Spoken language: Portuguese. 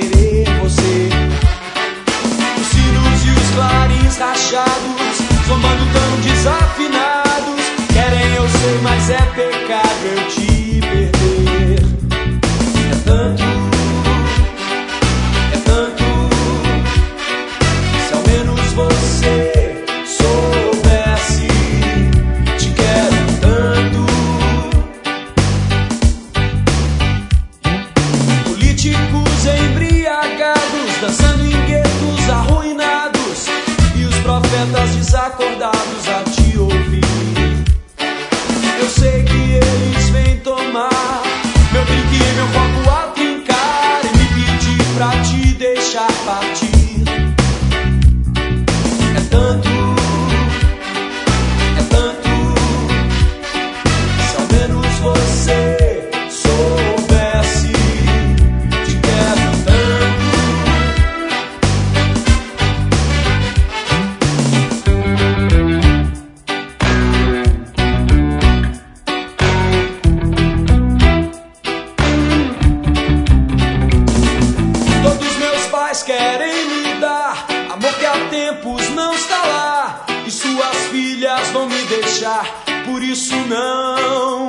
querer você. Os sinos e os clarins rachados, zombando tão desafinados, querem eu sei, mas é pecado eu te perder. É tanto, se ao menos você soubesse, te quero tanto. Políticos embriagados, dançando em guetos arruinados, e os profetas desacordados a te ouvir. Eu sei que eles vêm tomar meu drink e meu copo a trincar e me pedir pra te deixar partir. É tanto, se ao menos você soubesse, te quero tanto. Todos meus pais querem me dar amor que há tempos não está lá, e suas filhas vão me deixar, por isso não